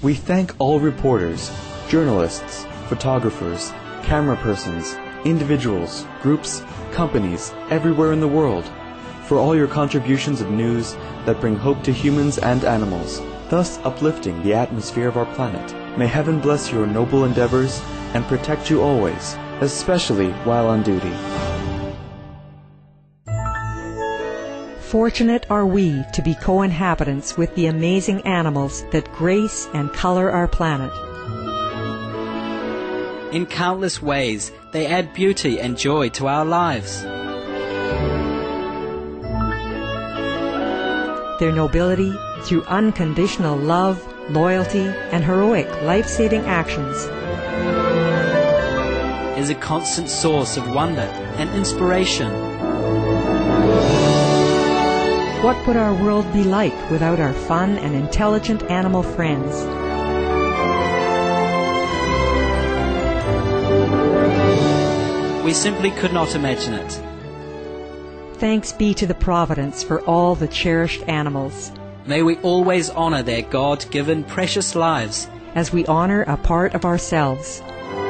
We thank all reporters, journalists, photographers, camera persons, individuals, groups, companies, everywhere in the world, for all your contributions of news that bring hope to humans and animals, thus uplifting the atmosphere of our planet. May heaven bless your noble endeavors and protect you always, especially while on duty. Fortunate are we to be co-inhabitants with the amazing animals that grace and color our planet. In countless ways, they add beauty and joy to our lives. Their nobility, through unconditional love, loyalty, and heroic life-saving actions, is a constant source of wonder and inspiration. What would our world be like without our fun and intelligent animal friends? We simply could not imagine it. Thanks be to the Providence for all the cherished animals. May we always honor their God-given precious lives as we honor a part of ourselves.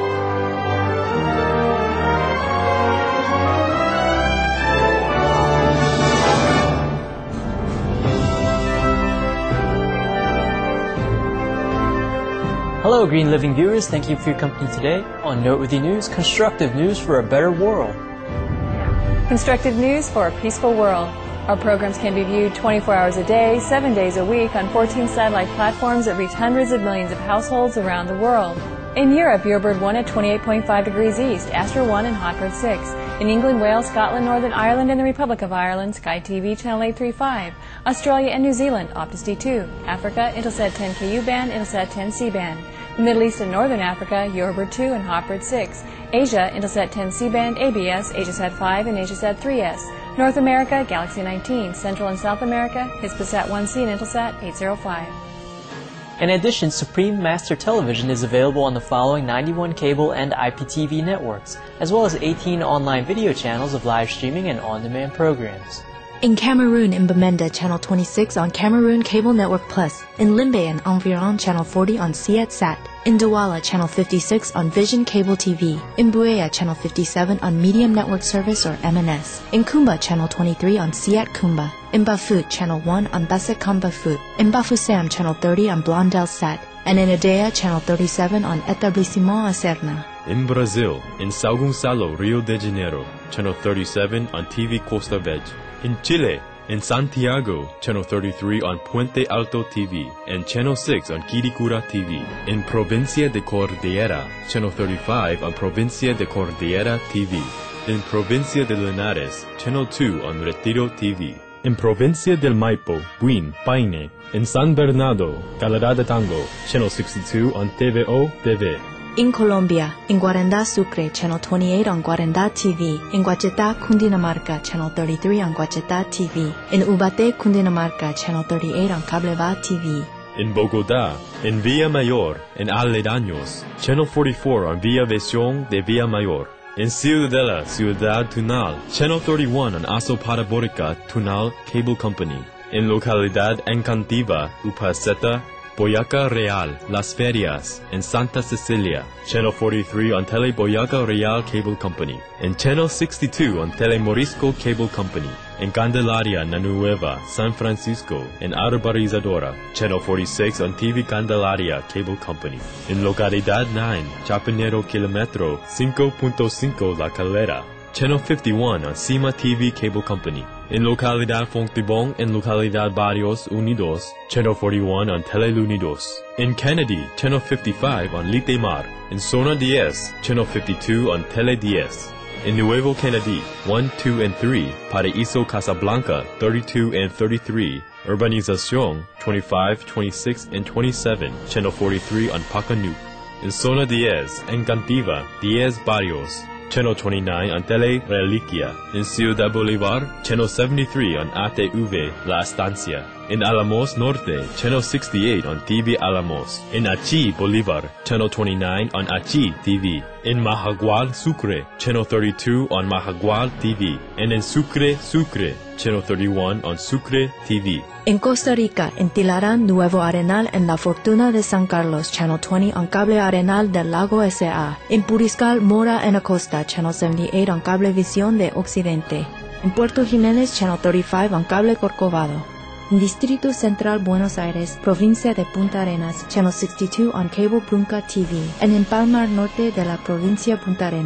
Hello, Green Living viewers. Thank you for your company today. On Noteworthy News, constructive news for a better world. Constructive news for a peaceful world. Our programs can be viewed 24 hours a day, 7 days a week on 14 satellite platforms that reach hundreds of millions of households around the world. In Europe, Eurobird 1 at 28.5 degrees east, Astro 1 and Hotbird 6. In England, Wales, Scotland, Northern Ireland, and the Republic of Ireland, Sky TV Channel 835. Australia and New Zealand, Optus D2. Africa, Intelsat 10 KU band, Intelsat 10 C band. The Middle East and Northern Africa, Eurobird 2 and Hotbird 6. Asia, Intelsat 10 C-band, ABS, Asiasat 5 and Asiasat 3S. North America, Galaxy 19. Central and South America, Hispasat 1C and Intelsat 805. In addition, Supreme Master Television is available on the following 91 cable and IPTV networks, as well as 18 online video channels of live streaming and on-demand programs. In Cameroon, in Bamenda, Channel 26 on Cameroon Cable Network Plus. In Limbe and Environ, Channel 40 on Sietsat. In Douala, Channel 56 on Vision Cable TV. In Buea, Channel 57 on Medium Network Service or MNS. In Kumba, Channel 23 on Siat Kumba. In Bafut, Channel 1 on Basekam Bafut. In Bafusam, Channel 30 on Blondel Sat. And in Adea, Channel 37 on Etablissement Acerna. In Brazil, in São Gonçalo, Rio de Janeiro, Channel 37 on TV Costa Verde. In Chile, in Santiago, Channel 33 on Puente Alto TV and Channel 6 on Quiricura TV. In Provincia de Cordillera, Channel 35 on Provincia de Cordillera TV. In Provincia de Linares, Channel 2 on Retiro TV. In Provincia del Maipo, Buin, Paine. In San Bernardo, Calera de Tango, Channel 62 on TVO TV. In Colombia, in Guaranda Sucre, Channel 28 on Guaranda TV. In Guachetá, Cundinamarca, Channel 33 on Guachetá TV. In Ubaté, Cundinamarca, Channel 38 on Cableva TV. In Bogotá, in Villa Mayor, in Aledaños, Channel 44 on Villa Visión de Villa Mayor. In Ciudadela, Ciudad Tunal, Channel 31 on Aso Parabórica Tunal Cable Company. In Localidad Encantiva, Upaceta, Boyaca Real, Las Ferias, in Santa Cecilia, Channel 43 on Tele Boyaca Real Cable Company, and Channel 62 on Tele Morisco Cable Company, in Candelaria, Nanueva, San Francisco, and Arborizadora, Channel 46 on TV Candelaria Cable Company, in Localidad 9, Chapinero Kilometro 5.5 La Calera, Channel 51 on Cima TV Cable Company. In Localidad Fontibón and Localidad Barrios Unidos, Channel 41 on Teleunidos. In Kennedy, Channel 55 on Litemar. In Zona 10, Channel 52 on Tele 10. In Nuevo Kennedy, 1, 2, and 3, Paraíso Casablanca, 32 and 33, Urbanización, 25, 26, and 27, Channel 43 on Pacanuc. In Zona 10, Encantiva, 10 Barrios, Channel 29 on Tele Reliquia. In Ciudad Bolívar, Channel 73 on ATV La Estancia. In Alamos Norte, Channel 68 on TV Alamos. In Achi, Bolivar, Channel 29 on Achi TV. In Mahagual, Sucre, Channel 32 on Mahagual TV. And in Sucre, Channel 31 on Sucre TV. In Costa Rica, en Tilarán, Nuevo Arenal, en La Fortuna de San Carlos, Channel 20 on Cable Arenal del Lago S.A. In Puriscal, Mora en Acosta, Channel 78 on Cablevisión de Occidente. In Puerto Jiménez, Channel 35 on Cable Corcovado. In Distrito Central, Buenos Aires, Provincia de Punta Arenas, Channel 62 on Cable Brunca TV. And in Palmar Norte de la Provincia Punta Arenas.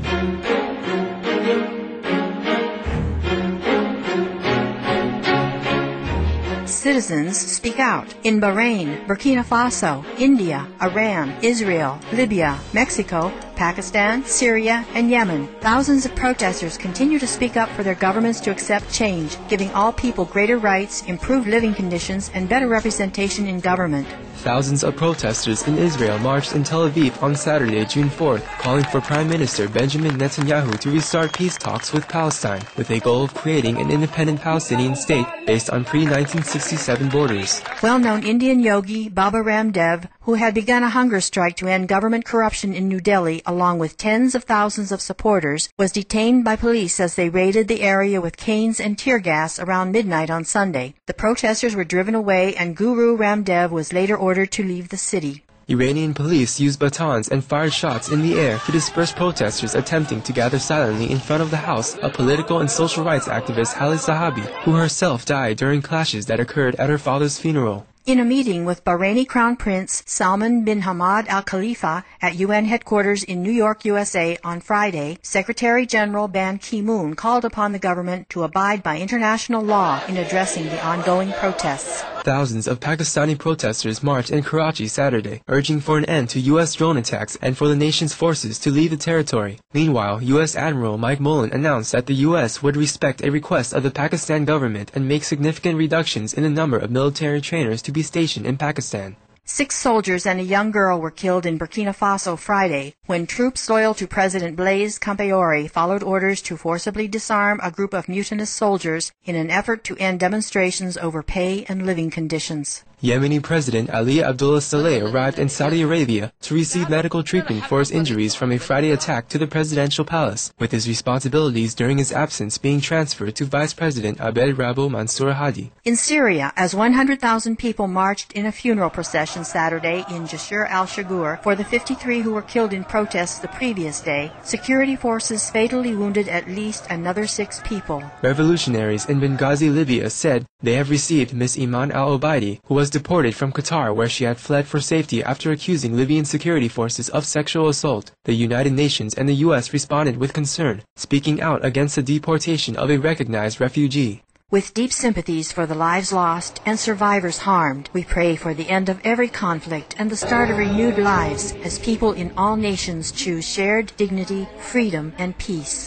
Citizens speak out. In Bahrain, Burkina Faso, India, Iran, Israel, Libya, Mexico, Pakistan, Syria, and Yemen, thousands of protesters continue to speak up for their governments to accept change, giving all people greater rights, improved living conditions, and better representation in government. Thousands of protesters in Israel marched in Tel Aviv on Saturday, June 4th, calling for Prime Minister Benjamin Netanyahu to restart peace talks with Palestine, with a goal of creating an independent Palestinian state based on pre-1967 borders. Well-known Indian yogi Baba Ramdev, who had begun a hunger strike to end government corruption in New Delhi, along with tens of thousands of supporters, was detained by police as they raided the area with canes and tear gas around midnight on Sunday. The protesters were driven away and Guru Ramdev was later ordered to leave the city. Iranian police used batons and fired shots in the air to disperse protesters attempting to gather silently in front of the house of political and social rights activist Haleh Sahabi, who herself died during clashes that occurred at her father's funeral. In a meeting with Bahraini Crown Prince Salman bin Hamad Al Khalifa at UN headquarters in New York, USA on Friday, Secretary General Ban Ki-moon called upon the government to abide by international law in addressing the ongoing protests. Thousands of Pakistani protesters marched in Karachi Saturday, urging for an end to U.S. drone attacks and for the nation's forces to leave the territory. Meanwhile, U.S. Admiral Mike Mullen announced that the U.S. would respect a request of the Pakistan government and make significant reductions in the number of military trainers to be stationed in Pakistan. 6 soldiers and a young girl were killed in Burkina Faso Friday when troops loyal to President Blaise Compaoré followed orders to forcibly disarm a group of mutinous soldiers in an effort to end demonstrations over pay and living conditions. Yemeni President Ali Abdullah Saleh arrived in Saudi Arabia to receive medical treatment for his injuries from a Friday attack to the presidential palace, with his responsibilities during his absence being transferred to Vice President Abed Rabo Mansour Hadi. In Syria, as 100,000 people marched in a funeral procession Saturday in Jashur al-Shagur for the 53 who were killed in protests the previous day, security forces fatally wounded at least another 6 people. Revolutionaries in Benghazi, Libya said they have received Ms. Iman al-Obaidi, who was deported from Qatar where she had fled for safety after accusing Libyan security forces of sexual assault. The United Nations and the U.S. responded with concern, speaking out against the deportation of a recognized refugee. With deep sympathies for the lives lost and survivors harmed, we pray for the end of every conflict and the start of renewed lives as people in all nations choose shared dignity, freedom, and peace.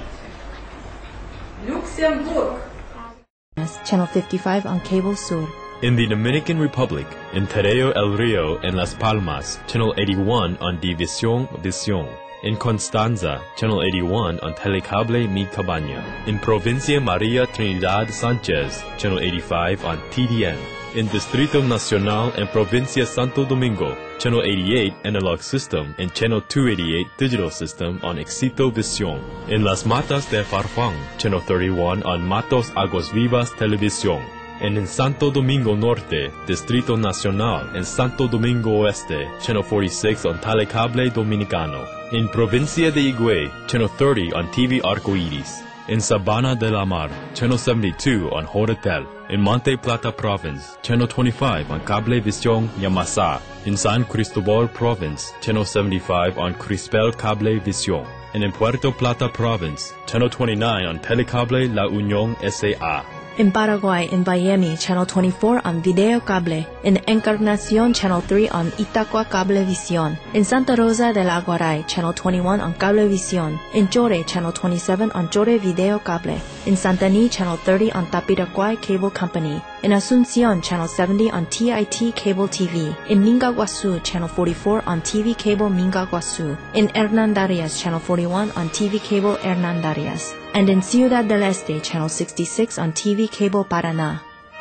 Luxembourg. Channel 55 on Cable Sur. In the Dominican Republic, in Terreo El Rio and Las Palmas, Channel 81 on División Visión. In Constanza, Channel 81 on Telecable Mi Cabaña. In Provincia María Trinidad Sánchez, Channel 85 on TDN. In Distrito Nacional and Provincia Santo Domingo, Channel 88 Analog System and Channel 288 Digital System on Éxito Visión. In Las Matas de Farfán, Channel 31 on Matos Aguas Vivas Televisión. And in Santo Domingo Norte, Distrito Nacional, and Santo Domingo Oeste, Channel 46 on Telecable Dominicano. In Provincia de Higüey, Channel 30 on TV Arcoiris. In Sabana de la Mar, Channel 72 on Horatel. In Monte Plata Province, Channel 25 on Cablevisión Yamasa. In San Cristobal Province, Channel 75 on Crispel Cablevisión. And in Puerto Plata Province, Channel 29 on Telecable La Unión S.A. In Paraguay, in Miami, Channel 24 on Video Cable. In Encarnación, Channel 3 on Itacua Cablevisión. In Santa Rosa del Aguaray, Channel 21 on Cablevisión. In Chore, Channel 27 on Chore Video Cable. In Santaní, Channel 30 on Tapiraquay Cable Company. In Asunción, Channel 70 on TIT Cable TV. In Mingaguasu, Channel 44 on TV Cable Mingaguasu. In Hernandarias, Channel 41 on TV Cable Hernandarias. And in Ciudad del Este, Channel 66 on TV Cable Paraná.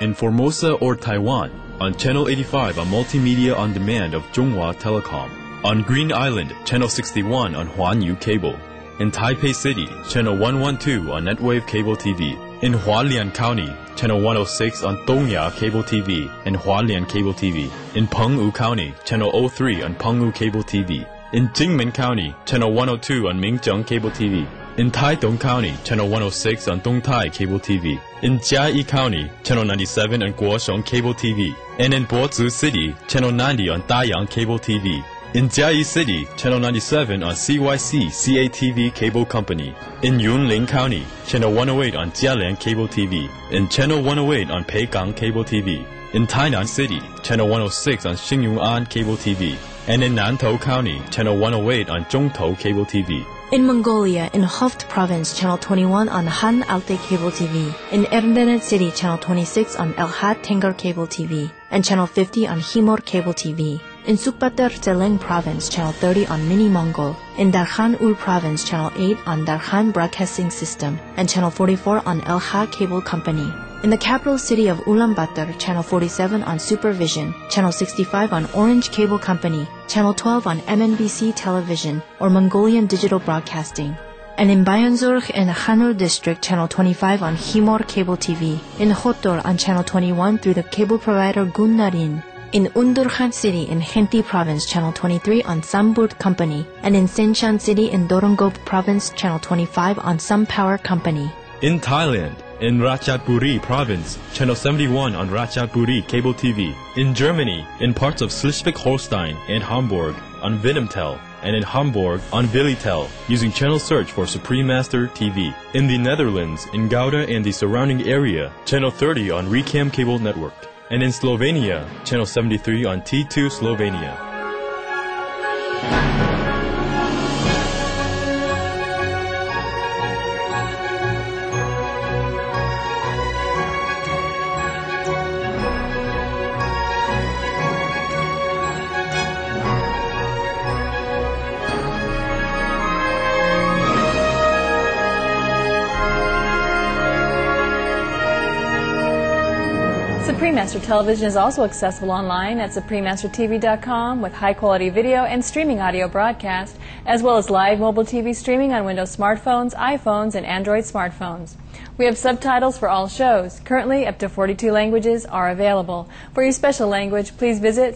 in Formosa or Taiwan on Channel 85 on Multimedia On Demand of Zhonghua Telecom. On Green Island, Channel 61 on Huanyu Cable. In Taipei City, Channel 112 on Netwave Cable TV. In Hualien County, Channel 106 on Dongya Cable TV and Hualien Cable TV. In Penghu County, Channel 03 on Penghu Cable TV. In Jingmen County, Channel 102 on Mingzheng Cable TV. In Taidong County, Channel 106 on Dongtai Cable TV. In Jiayi County, Channel 97 on Guosheng Cable TV. And in Bozu City, Channel 90 on Dayang Cable TV. In Jiayi City, Channel 97 on CYC CATV Cable Company. In Yunlin County, Channel 108 on Jialian Cable TV. And Channel 108 on Peigang Cable TV. In Tainan City, Channel 106 on Xingyuan Cable TV. And in Nantou County, Channel 108 on Zhongtou Cable TV. In Mongolia, in Hoft Province, Channel 21 on Han Alte Cable TV. In Erdenet City, Channel 26 on Elhat Tengar Cable TV. And Channel 50 on Himor Cable TV. In Sukbatar Zeleng Province, Channel 30 on Mini Mongol. In Darkhan Ul Province, Channel 8 on Darkhan Broadcasting System. And Channel 44 on Elha Cable Company. In the capital city of Ulaanbaatar, Channel 47 on Supervision, Channel 65 on Orange Cable Company, Channel 12 on MNBC Television or Mongolian Digital Broadcasting. And in Bayanzurg and Khanur District, Channel 25 on Himor Cable TV. In Hotor on Channel 21 through the cable provider Gunnarin. In Undurkhan City in Khenti Province, Channel 23 on Samburt Company. And in Sinshan City in Dorongop Province, Channel 25 on Some Power Company. In Thailand, in Ratchaburi Province, Channel 71 on Ratchaburi Cable TV. In Germany, in parts of Schleswig-Holstein and Hamburg on Vinumtel, and in Hamburg on Vilitel, using channel search for Supreme Master TV. In the Netherlands, in Gouda and the surrounding area, Channel 30 on Recam Cable Network. And in Slovenia, Channel 73 on T2 Slovenia. Supreme Master Television is also accessible online at suprememastertv.com with high-quality video and streaming audio broadcast, as well as live mobile TV streaming on Windows smartphones, iPhones, and Android smartphones. We have subtitles for all shows. Currently, up to 42 languages are available. For your special language, please visit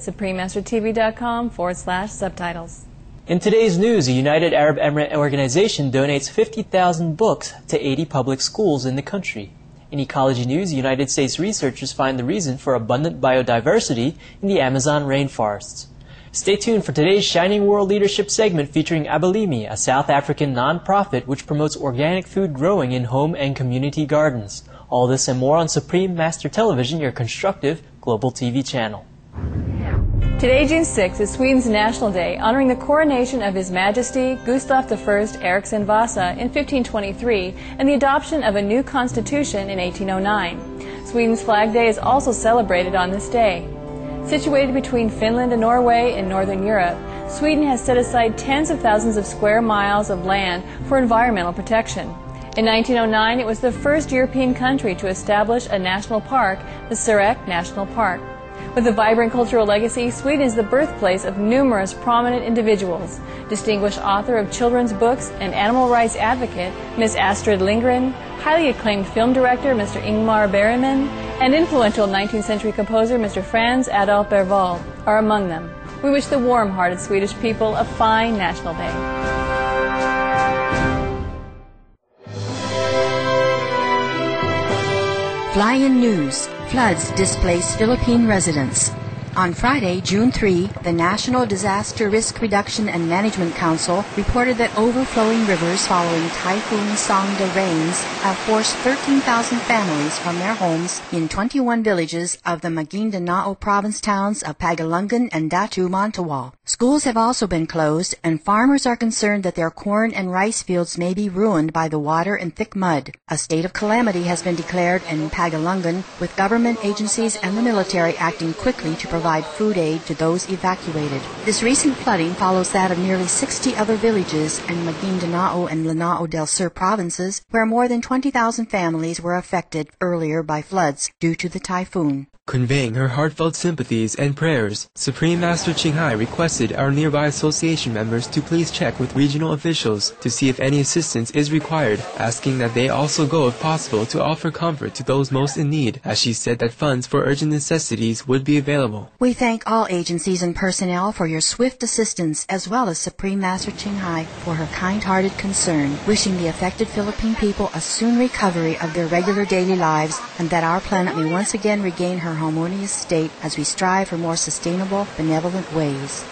suprememastertv.com/subtitles. In today's news, a United Arab Emirate organization donates 50,000 books to 80 public schools in the country. In ecology news, United States researchers find the reason for abundant biodiversity in the Amazon rainforests. Stay tuned for today's Shining World Leadership segment featuring Abalimi, a South African non-profit which promotes organic food growing in home and community gardens. All this and more on Supreme Master Television, your constructive global TV channel. Today, June 6th, is Sweden's National Day, honoring the coronation of His Majesty Gustav I Eriksson Vasa in 1523 and the adoption of a new constitution in 1809. Sweden's Flag Day is also celebrated on this day. Situated between Finland and Norway in northern Europe, Sweden has set aside tens of thousands of square miles of land for environmental protection. In 1909, it was the first European country to establish a national park, the Sarek National Park. With a vibrant cultural legacy, Sweden is the birthplace of numerous prominent individuals. Distinguished author of children's books and animal rights advocate, Ms. Astrid Lindgren, highly acclaimed film director, Mr. Ingmar Bergman, and influential 19th century composer, Mr. Franz Adolf Berwald, are among them. We wish the warm-hearted Swedish people a fine National Day. Fly-in news. Floods displace Philippine residents. On Friday, June 3, the National Disaster Risk Reduction and Management Council reported that overflowing rivers following Typhoon Songda rains have forced 13,000 families from their homes in 21 villages of the Maguindanao province towns of Pagalungan and Datu Montawal. Schools have also been closed, and farmers are concerned that their corn and rice fields may be ruined by the water and thick mud. A state of calamity has been declared in Pagalungan, with government agencies and the military acting quickly to provide provide food aid to those evacuated. This recent flooding follows that of nearly 60 other villages in Maguindanao and Lanao del Sur provinces, where more than 20,000 families were affected earlier by floods due to the typhoon. Conveying her heartfelt sympathies and prayers, Supreme Master Ching Hai requested our nearby association members to please check with regional officials to see if any assistance is required, asking that they also go if possible to offer comfort to those most in need, as she said that funds for urgent necessities would be available. We thank all agencies and personnel for your swift assistance, as well as Supreme Master Ching Hai for her kind-hearted concern, wishing the affected Philippine people a soon recovery of their regular daily lives, and that our planet may once again regain her harmonious state as we strive for more sustainable, benevolent ways.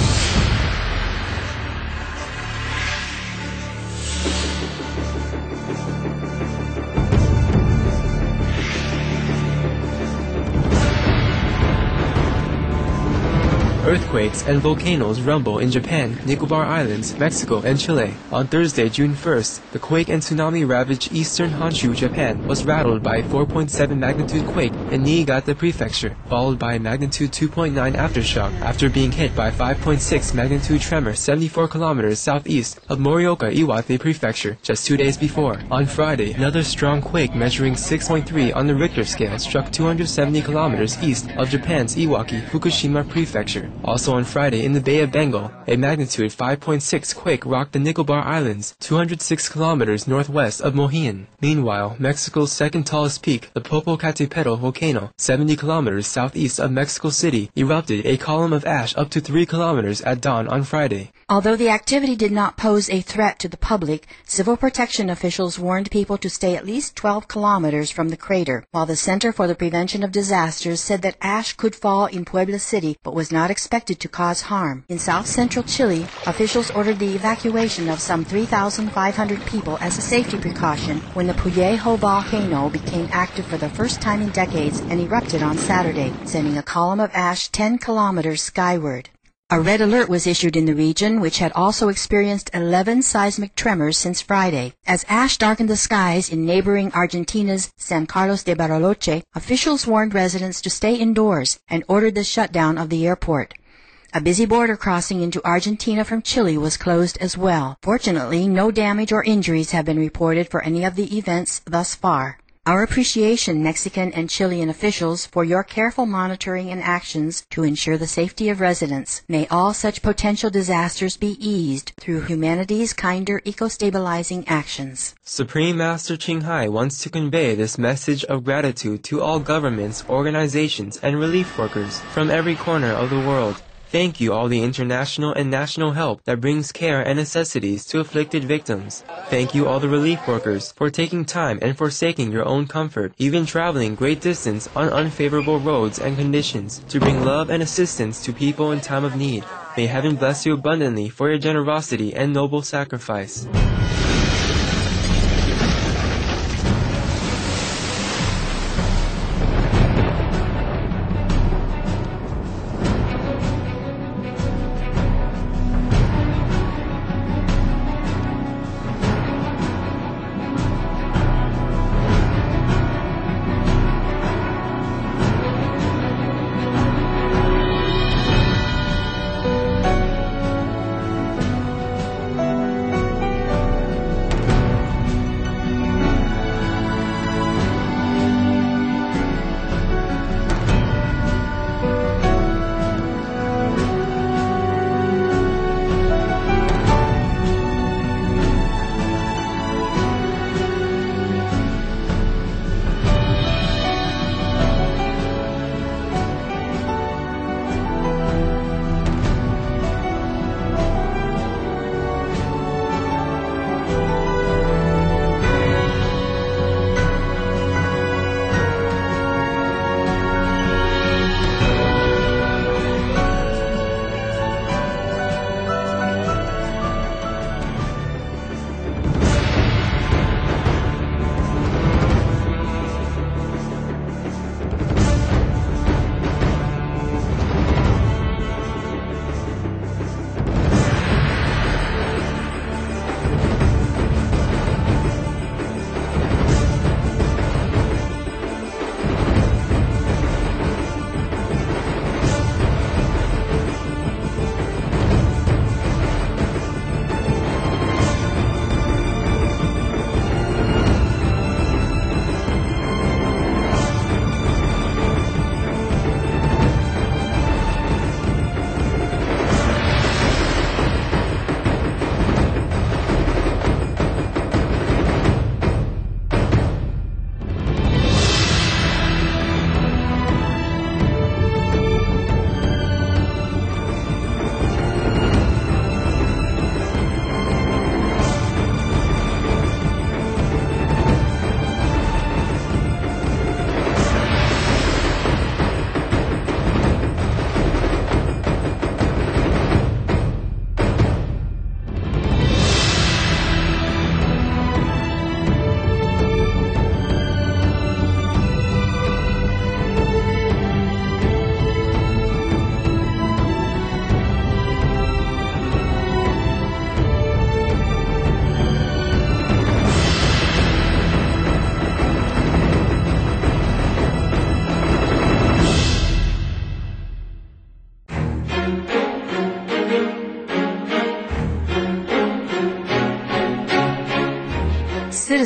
Earthquakes and volcanoes rumble in Japan, Nicobar Islands, Mexico, and Chile. On Thursday, June 1st, the quake and tsunami ravaged eastern Honshu, Japan, was rattled by a 4.7 magnitude quake in Niigata Prefecture, followed by a magnitude 2.9 aftershock after being hit by a 5.6 magnitude tremor 74 kilometers southeast of Morioka, Iwate Prefecture, just 2 days before. On Friday, another strong quake measuring 6.3 on the Richter scale struck 270 kilometers east of Japan's Iwaki, Fukushima Prefecture. Also on Friday, in the Bay of Bengal, a magnitude 5.6 quake rocked the Nicobar Islands, 206 kilometers northwest of Mohican. Meanwhile, Mexico's second tallest peak, the Popocatépetl volcano, 70 kilometers southeast of Mexico City, erupted a column of ash up to 3 kilometers at dawn on Friday. Although the activity did not pose a threat to the public, civil protection officials warned people to stay at least 12 kilometers from the crater, while the Center for the Prevention of Disasters said that ash could fall in Puebla City but was not expected to cause harm. In south-central Chile, officials ordered the evacuation of some 3,500 people as a safety precaution when the Puyejo volcano became active for the first time in decades and erupted on Saturday, sending a column of ash 10 kilometers skyward. A red alert was issued in the region, which had also experienced 11 seismic tremors since Friday. As ash darkened the skies in neighboring Argentina's San Carlos de Bariloche, officials warned residents to stay indoors and ordered the shutdown of the airport. A busy border crossing into Argentina from Chile was closed as well. Fortunately, no damage or injuries have been reported for any of the events thus far. Our appreciation, Mexican and Chilean officials, for your careful monitoring and actions to ensure the safety of residents. May all such potential disasters be eased through humanity's kinder eco-stabilizing actions. Supreme Master Ching Hai wants to convey this message of gratitude to all governments, organizations, and relief workers from every corner of the world. Thank you all the international and national help that brings care and necessities to afflicted victims. Thank you all the relief workers for taking time and forsaking your own comfort, even traveling great distance on unfavorable roads and conditions, to bring love and assistance to people in time of need. May heaven bless you abundantly for your generosity and noble sacrifice.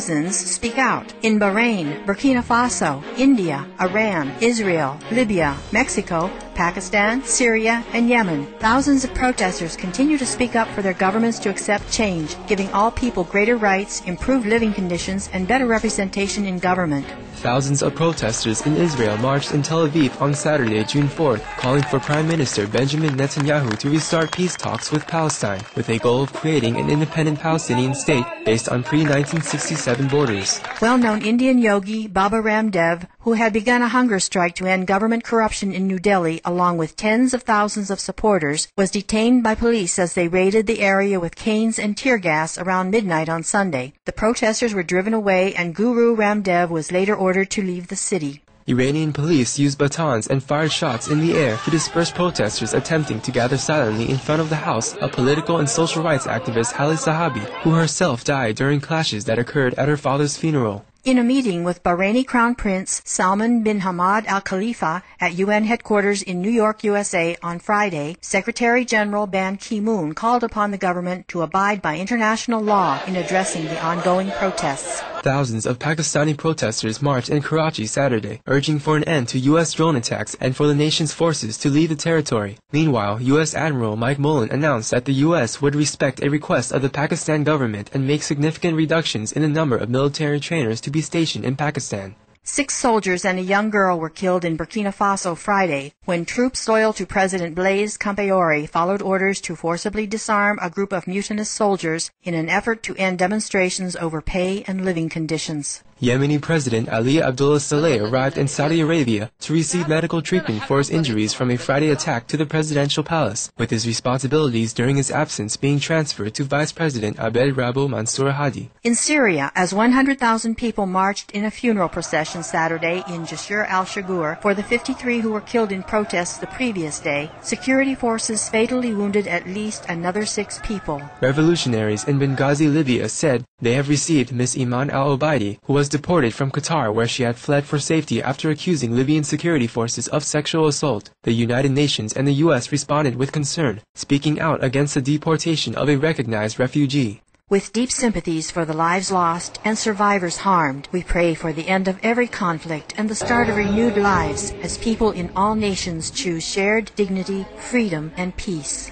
citizens speak out. In Bahrain, Burkina Faso, India, Iran, Israel, Libya, Mexico, Pakistan, Syria, and Yemen, thousands of protesters continue to speak up for their governments to accept change, giving all people greater rights, improved living conditions, and better representation in government. Thousands of protesters in Israel marched in Tel Aviv on Saturday, June 4th, calling for Prime Minister Benjamin Netanyahu to restart peace talks with Palestine, with a goal of creating an independent Palestinian state based on pre-1967 borders. Well-known Indian yogi Baba Ramdev, who had begun a hunger strike to end government corruption in New Delhi, along with tens of thousands of supporters, was detained by police as they raided the area with canes and tear gas around midnight on Sunday. The protesters were driven away and Guru Ramdev was later ordered to leave the city. Iranian police used batons and fired shots in the air to disperse protesters attempting to gather silently in front of the house of political and social rights activist Haleh Sahabi, who herself died during clashes that occurred at her father's funeral. In a meeting with Bahraini Crown Prince Salman bin Hamad Al Khalifa at UN headquarters in New York, USA on Friday, Secretary General Ban Ki-moon called upon the government to abide by international law in addressing the ongoing protests. Thousands of Pakistani protesters marched in Karachi Saturday, urging for an end to U.S. drone attacks and for the nation's forces to leave the territory. Meanwhile, U.S. Admiral Mike Mullen announced that the U.S. would respect a request of the Pakistan government and make significant reductions in the number of military trainers to be stationed in Pakistan. 6 soldiers and a young girl were killed in Burkina Faso Friday when troops loyal to President Blaise Compaoré followed orders to forcibly disarm a group of mutinous soldiers in an effort to end demonstrations over pay and living conditions. Yemeni President Ali Abdullah Saleh arrived in Saudi Arabia to receive medical treatment for his injuries from a Friday attack to the presidential palace, with his responsibilities during his absence being transferred to Vice President Abed Rabo Mansour Hadi. In Syria, as 100,000 people marched in a funeral procession Saturday in Jisr al-Shagur for the 53 who were killed in protests the previous day, security forces fatally wounded at least another 6 people. Revolutionaries in Benghazi, Libya said they have received Miss Iman al-Obaidi, who was deported from Qatar where she had fled for safety after accusing Libyan security forces of sexual assault. The United Nations and the U.S. responded with concern, speaking out against the deportation of a recognized refugee. With deep sympathies for the lives lost and survivors harmed, we pray for the end of every conflict and the start of renewed lives as people in all nations choose shared dignity, freedom, and peace.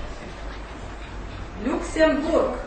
Luxembourg.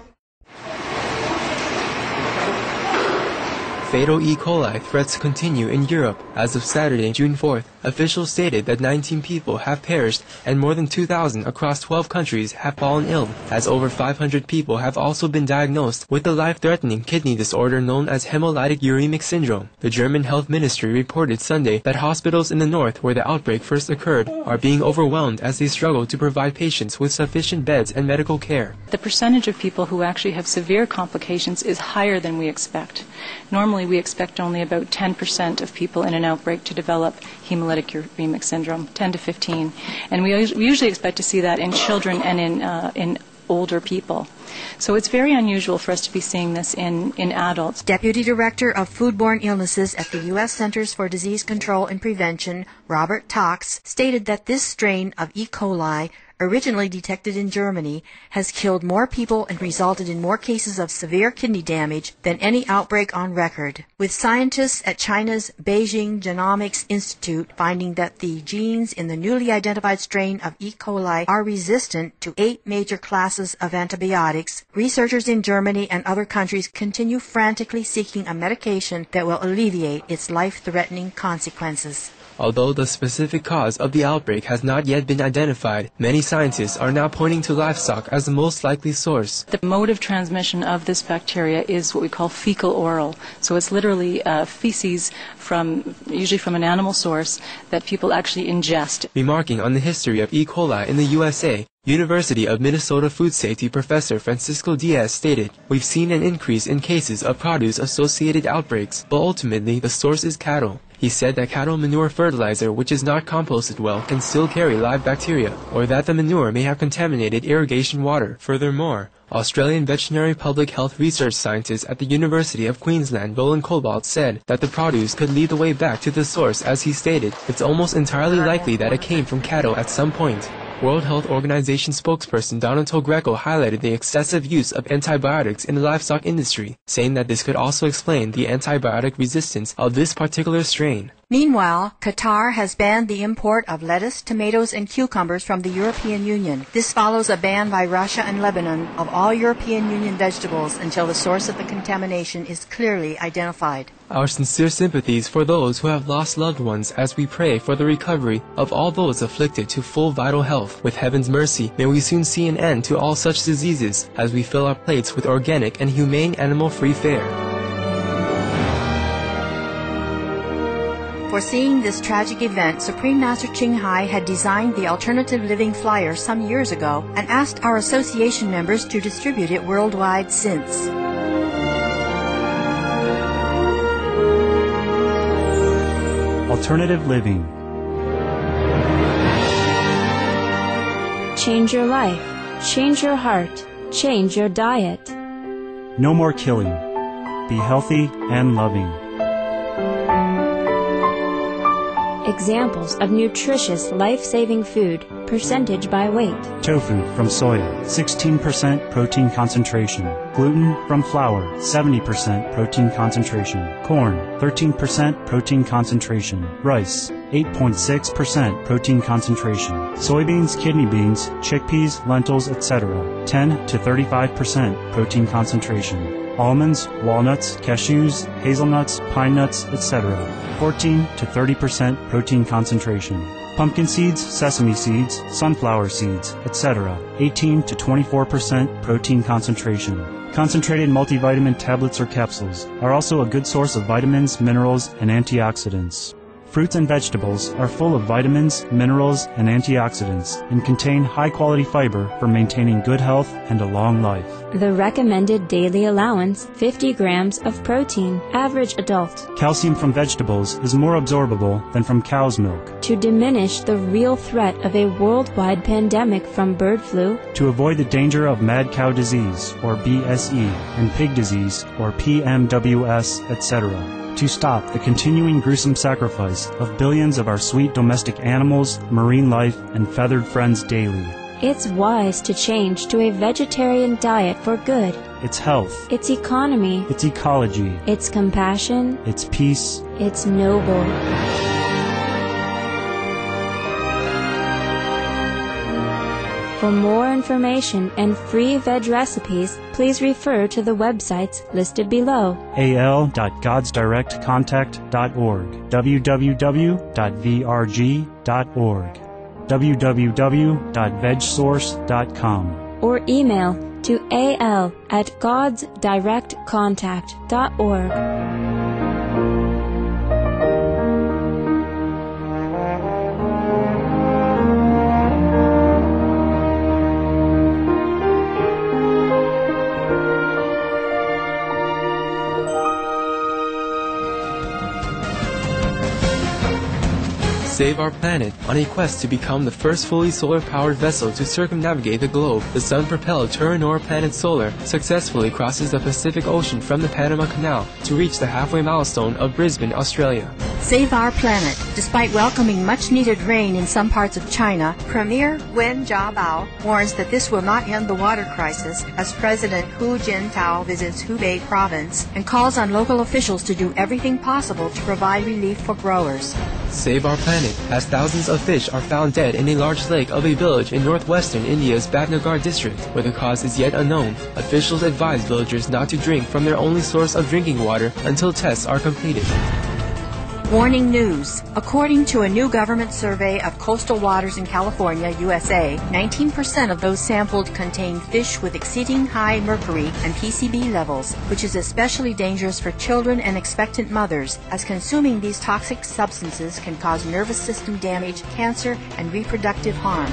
Fatal E. coli threats continue in Europe. As of Saturday, June 4th, officials stated that 19 people have perished and more than 2,000 across 12 countries have fallen ill, as over 500 people have also been diagnosed with the life-threatening kidney disorder known as hemolytic uremic syndrome. The German Health Ministry reported Sunday that hospitals in the north where the outbreak first occurred are being overwhelmed as they struggle to provide patients with sufficient beds and medical care. The percentage of people who actually have severe complications is higher than we expect. Normally, we expect only about 10% of people in an outbreak to develop hemolytic uremic syndrome, 10 to 15. And we usually expect to see that in children and in older people. So it's very unusual for us to be seeing this in adults. Deputy Director of Foodborne Illnesses at the U.S. Centers for Disease Control and Prevention, Robert Tox, stated that this strain of E. coli, originally detected in Germany, has killed more people and resulted in more cases of severe kidney damage than any outbreak on record, with scientists at China's Beijing Genomics Institute finding that the genes in the newly identified strain of E. coli are resistant to 8 major classes of antibiotics. Researchers in Germany and other countries continue frantically seeking a medication that will alleviate its life-threatening consequences. Although the specific cause of the outbreak has not yet been identified, many scientists are now pointing to livestock as the most likely source. The mode of transmission of this bacteria is what we call fecal-oral. So it's literally feces usually from an animal source that people actually ingest. Remarking on the history of E. coli in the USA, University of Minnesota food safety professor Francisco Diaz stated, "We've seen an increase in cases of produce-associated outbreaks, but ultimately the source is cattle." He said that cattle manure fertilizer which is not composted well can still carry live bacteria, or that the manure may have contaminated irrigation water. Furthermore, Australian veterinary public health research scientist at the University of Queensland, Roland Cobalt, said that the produce could lead the way back to the source. As he stated, it's almost entirely likely that it came from cattle at some point. World Health Organization spokesperson Donato Greco highlighted the excessive use of antibiotics in the livestock industry, saying that this could also explain the antibiotic resistance of this particular strain. Meanwhile, Qatar has banned the import of lettuce, tomatoes, and cucumbers from the European Union. This follows a ban by Russia and Lebanon of all European Union vegetables until the source of the contamination is clearly identified. Our sincere sympathies for those who have lost loved ones as we pray for the recovery of all those afflicted to full vital health. With heaven's mercy, may we soon see an end to all such diseases as we fill our plates with organic and humane animal-free fare. Foreseeing this tragic event, Supreme Master Ching Hai had designed the Alternative Living Flyer some years ago and asked our association members to distribute it worldwide since. Alternative Living. Change your life. Change your heart. Change your diet. No more killing. Be healthy and loving. Examples of nutritious, life-saving food, percentage by weight. Tofu from soya, 16% protein concentration. Gluten from flour, 70% protein concentration. Corn, 13% protein concentration. Rice, 8.6% protein concentration. Soybeans, kidney beans, chickpeas, lentils, etc. 10 to 35% protein concentration. Almonds, walnuts, cashews, hazelnuts, pine nuts, etc. 14 to 30% protein concentration. Pumpkin seeds, sesame seeds, sunflower seeds, etc. 18 to 24% protein concentration. Concentrated multivitamin tablets or capsules are also a good source of vitamins, minerals, and antioxidants. Fruits and vegetables are full of vitamins, minerals, and antioxidants and contain high-quality fiber for maintaining good health and a long life. The recommended daily allowance, 50 grams of protein, average adult. Calcium from vegetables is more absorbable than from cow's milk. To diminish the real threat of a worldwide pandemic from bird flu. To avoid the danger of mad cow disease, or BSE, and pig disease, or PMWS, etc. To stop the continuing gruesome sacrifice of billions of our sweet domestic animals, marine life, and feathered friends daily. It's wise to change to a vegetarian diet for good. It's health. It's economy. It's ecology. It's compassion. It's peace. It's noble. For more information and free veg recipes, please refer to the websites listed below. al.godsdirectcontact.org, www.vrg.org, www.vegsource.com, or email to al@godsdirectcontact.org. Save our planet. On a quest to become the first fully solar-powered vessel to circumnavigate the globe, the sun-propelled Turinor Planet Solar successfully crosses the Pacific Ocean from the Panama Canal to reach the halfway milestone of Brisbane, Australia. Save our planet. Despite welcoming much-needed rain in some parts of China, Premier Wen Jiabao warns that this will not end the water crisis as President Hu Jintao visits Hubei province and calls on local officials to do everything possible to provide relief for growers. Save our planet, as thousands of fish are found dead in a large lake of a village in northwestern India's Bhatnagar district, where the cause is yet unknown. Officials advise villagers not to drink from their only source of drinking water until tests are completed. Warning news. According to a new government survey of coastal waters in California, USA, 19% of those sampled contained fish with exceeding high mercury and PCB levels, which is especially dangerous for children and expectant mothers, as consuming these toxic substances can cause nervous system damage, cancer, and reproductive harm.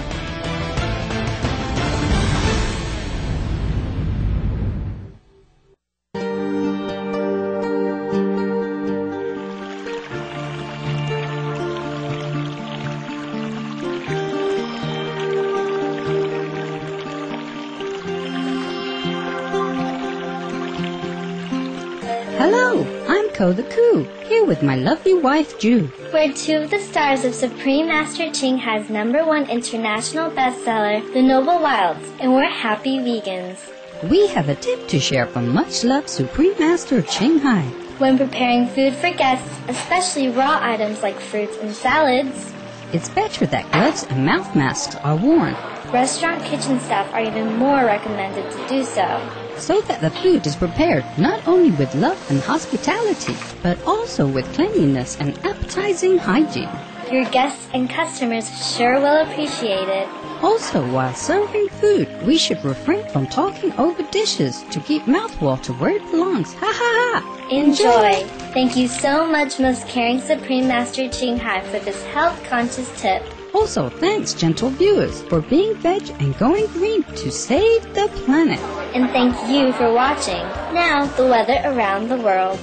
Mexico the Coup, here with my lovely wife, Ju. We're two of the stars of Supreme Master Ching Hai's #1 international bestseller, The Noble Wilds, and we're happy vegans. We have a tip to share from much-loved Supreme Master Ching Hai. When preparing food for guests, especially raw items like fruits and salads, it's better that gloves and mouth masks are worn. Restaurant kitchen staff are even more recommended to do so that the food is prepared not only with love and hospitality, but also with cleanliness and appetizing hygiene. Your guests and customers sure will appreciate it. Also, while serving food, we should refrain from talking over dishes to keep mouthwater where it belongs. Ha ha ha! Enjoy! Thank you so much, most caring Supreme Master Ching Hai, for this health-conscious tip. Also, thanks, gentle viewers, for being veg and going green to save the planet. And thank you for watching. Now, the weather around the world.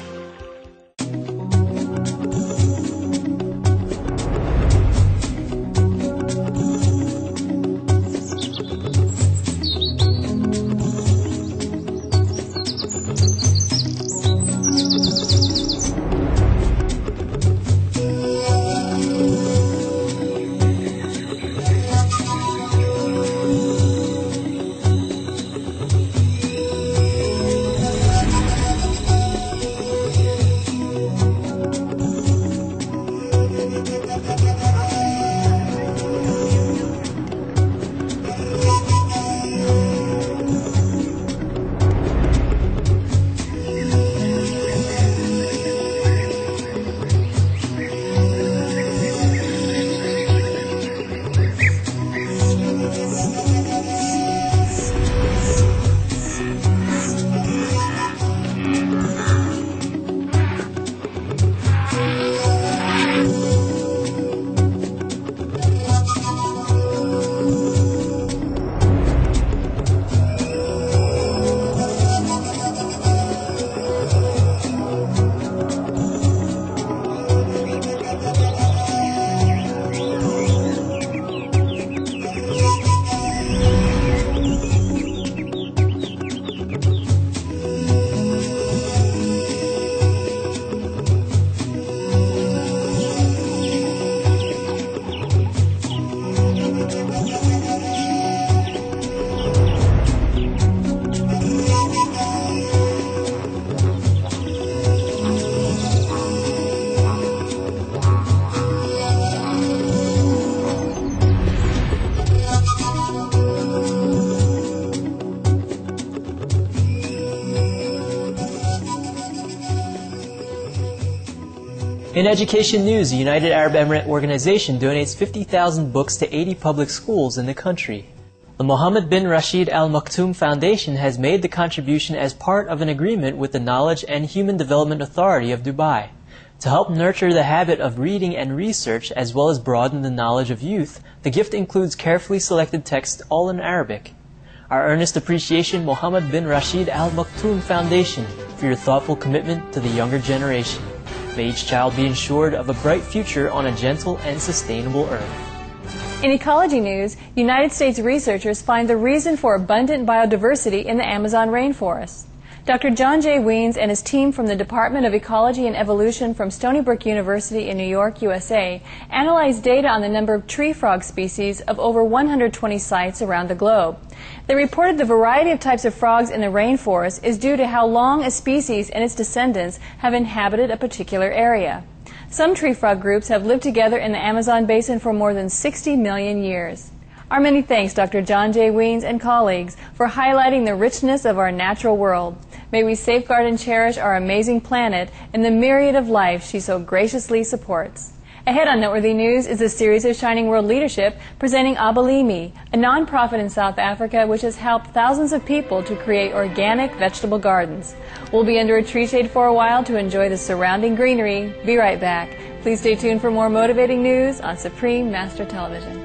In education news, the United Arab Emirates organization donates 50,000 books to 80 public schools in the country. The Mohammed bin Rashid Al Maktoum Foundation has made the contribution as part of an agreement with the Knowledge and Human Development Authority of Dubai. To help nurture the habit of reading and research as well as broaden the knowledge of youth, the gift includes carefully selected texts all in Arabic. Our earnest appreciation, Mohammed bin Rashid Al Maktoum Foundation, for your thoughtful commitment to the younger generation. May each child be ensured of a bright future on a gentle and sustainable earth. In ecology news, United States researchers find the reason for abundant biodiversity in the Amazon rainforest. Dr. John J. Wiens and his team from the Department of Ecology and Evolution from Stony Brook University in New York, USA, analyzed data on the number of tree frog species of over 120 sites around the globe. They reported the variety of types of frogs in the rainforest is due to how long a species and its descendants have inhabited a particular area. Some tree frog groups have lived together in the Amazon basin for more than 60 million years. Our many thanks, Dr. John J. Wiens and colleagues, for highlighting the richness of our natural world. May we safeguard and cherish our amazing planet and the myriad of life she so graciously supports. Ahead on Noteworthy News is a series of Shining World Leadership presenting Abalimi, a nonprofit in South Africa which has helped thousands of people to create organic vegetable gardens. We'll be under a tree shade for a while to enjoy the surrounding greenery. Be right back. Please stay tuned for more motivating news on Supreme Master Television.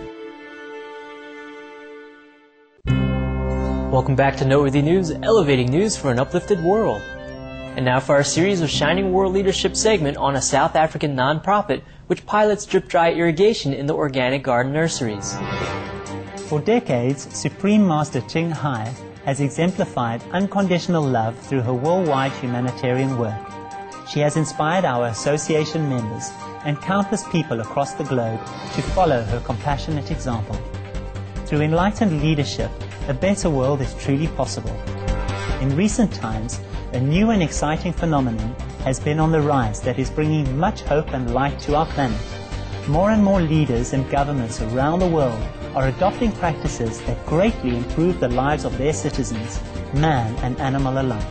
Welcome back to Noteworthy News, elevating news for an uplifted world. And now for our series of Shining World Leadership segment on a South African nonprofit which pilots drip-dry irrigation in the organic garden nurseries. For decades, Supreme Master Ching Hai has exemplified unconditional love through her worldwide humanitarian work. She has inspired our association members and countless people across the globe to follow her compassionate example. Through enlightened leadership, a better world is truly possible. In recent times, a new and exciting phenomenon has been on the rise that is bringing much hope and light to our planet. More and more leaders and governments around the world are adopting practices that greatly improve the lives of their citizens, man and animal alike.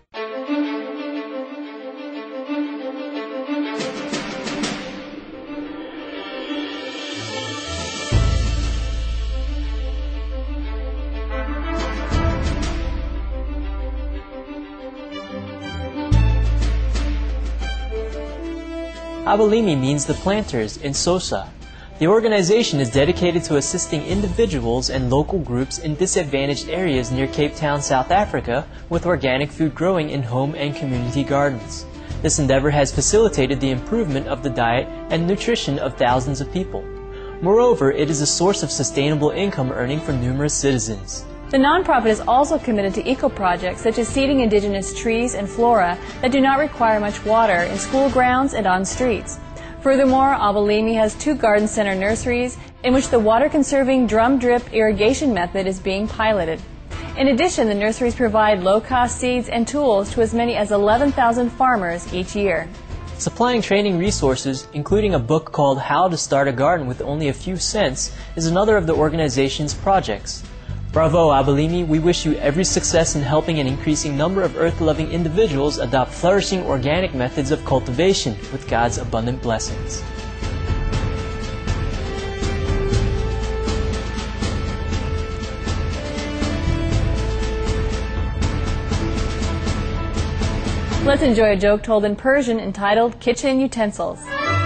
Abalimi means the planters in Xhosa. The organization is dedicated to assisting individuals and local groups in disadvantaged areas near Cape Town, South Africa, with organic food growing in home and community gardens. This endeavor has facilitated the improvement of the diet and nutrition of thousands of people. Moreover, it is a source of sustainable income earning for numerous citizens. The nonprofit is also committed to eco-projects such as seeding indigenous trees and flora that do not require much water in school grounds and on streets. Furthermore, Abalimi has 2 garden center nurseries in which the water-conserving drum drip irrigation method is being piloted. In addition, the nurseries provide low-cost seeds and tools to as many as 11,000 farmers each year. Supplying training resources, including a book called How to Start a Garden with Only a Few Cents, is another of the organization's projects. Bravo, Abalimi. We wish you every success in helping an increasing number of earth-loving individuals adopt flourishing organic methods of cultivation with God's abundant blessings. Let's enjoy a joke told in Persian entitled Kitchen Utensils.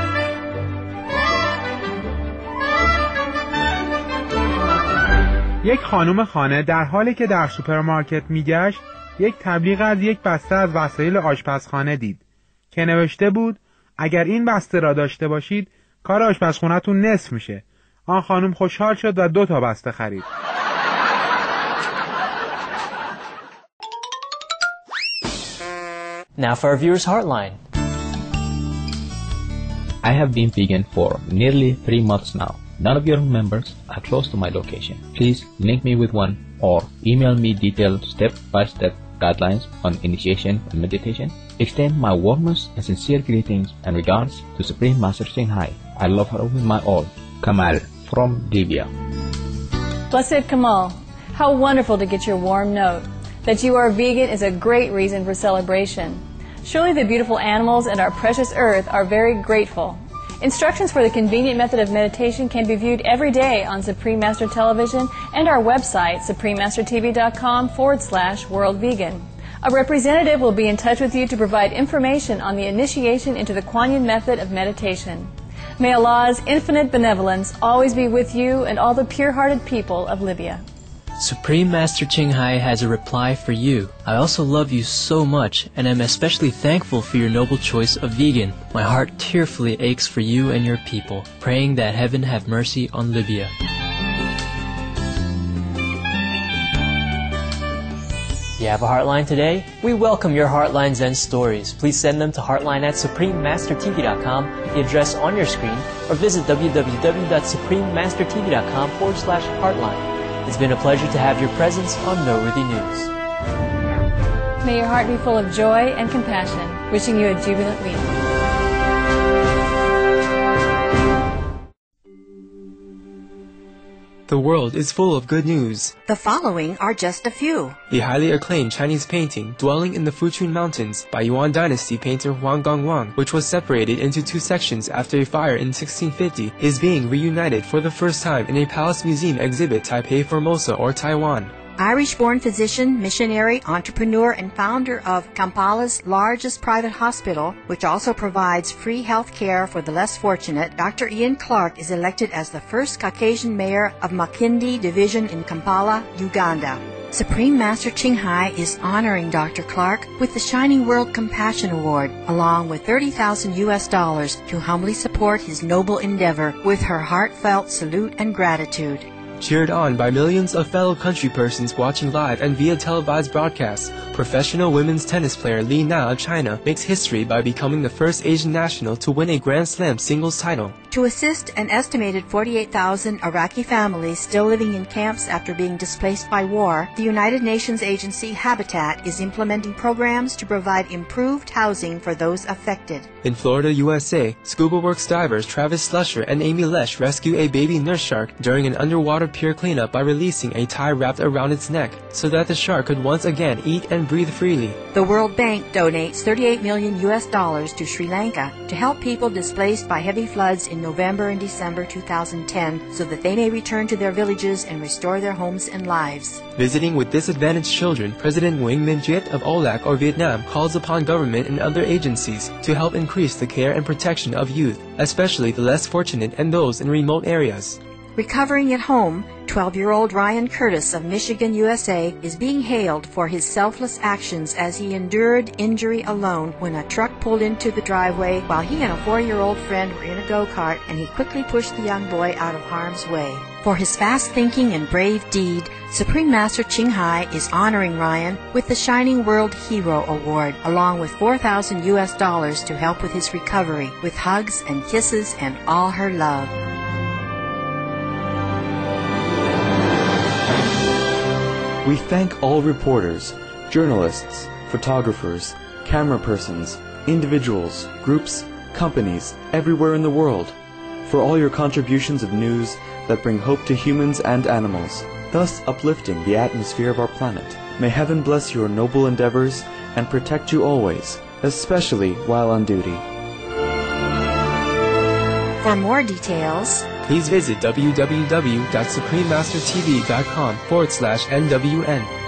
یک خانم خانه در حالی که در سوپرمارکت میگشت یک تبلیغ از یک بسته از وسایل آشپزخانه دید که نوشته بود اگر این بسته را داشته باشید کار آشپزخونه‌تون نصف میشه. آن خانم خوشحال شد و 2 بسته خرید. Now for our viewers' Heartline. I have been vegan for nearly 3 months now. None of your members are close to my location. Please link me with one or email me detailed step-by-step guidelines on initiation and meditation. Extend my warmest and sincere greetings and regards to Supreme Master Ching Hai. I love her with my all. Kamal from Libya. Blessed Kamal, how wonderful to get your warm note. That you are vegan is a great reason for celebration. Surely the beautiful animals and our precious earth are very grateful. Instructions for the convenient method of meditation can be viewed every day on Supreme Master Television and our website, suprememastertv.com/worldvegan. A representative will be in touch with you to provide information on the initiation into the Kuan Yin method of meditation. May Allah's infinite benevolence always be with you and all the pure-hearted people of Libya. Supreme Master Ching Hai has a reply for you. I also love you so much and am especially thankful for your noble choice of vegan. My heart tearfully aches for you and your people, praying that heaven have mercy on Libya. You have a Heartline today? We welcome your Heartlines and stories. Please send them to heartline@suprememastertv.com, the address on your screen, or visit www.suprememastertv.com/heartline. It's been a pleasure to have your presence on Noteworthy News. May your heart be full of joy and compassion. Wishing you a jubilant week. The world is full of good news. The following are just a few. The highly acclaimed Chinese painting, Dwelling in the Fuchun Mountains, by Yuan Dynasty painter Huang Gongwang, which was separated into 2 sections after a fire in 1650, is being reunited for the first time in a Palace Museum exhibit Taipei, Formosa, or Taiwan. Irish-born physician, missionary, entrepreneur, and founder of Kampala's largest private hospital, which also provides free health care for the less fortunate, Dr. Ian Clark is elected as the first Caucasian mayor of Makindi Division in Kampala, Uganda. Supreme Master Ching Hai is honoring Dr. Clark with the Shining World Compassion Award, along with $30,000 to humbly support his noble endeavor with her heartfelt salute and gratitude. Cheered on by millions of fellow country persons watching live and via televised broadcasts, professional women's tennis player Li Na of China makes history by becoming the first Asian national to win a Grand Slam singles title. To assist an estimated 48,000 Iraqi families still living in camps after being displaced by war, the United Nations agency Habitat is implementing programs to provide improved housing for those affected. In Florida, USA, Scuba Works divers Travis Slusher and Amy Lesh rescue a baby nurse shark during an underwater pier cleanup by releasing a tie wrapped around its neck so that the shark could once again eat and breathe freely. The World Bank donates $38 million to Sri Lanka to help people displaced by heavy floods in November and December 2010 so that they may return to their villages and restore their homes and lives. Visiting with disadvantaged children, President Nguyen Minh Triet of OLAC or Vietnam calls upon government and other agencies to help increase the care and protection of youth, especially the less fortunate and those in remote areas. Recovering at home, 12-year-old Ryan Curtis of Michigan, USA, is being hailed for his selfless actions as he endured injury alone when a truck pulled into the driveway while he and a 4-year-old friend were in a go-kart, and he quickly pushed the young boy out of harm's way. For his fast thinking and brave deed, Supreme Master Ching Hai is honoring Ryan with the Shining World Hero Award, along with $4,000 to help with his recovery, with hugs and kisses and all her love. We thank all reporters, journalists, photographers, camera persons, individuals, groups, companies, everywhere in the world, for all your contributions of news that bring hope to humans and animals, thus uplifting the atmosphere of our planet. May heaven bless your noble endeavors and protect you always, especially while on duty. For more details, please visit www.suprememastertv.com/NWN.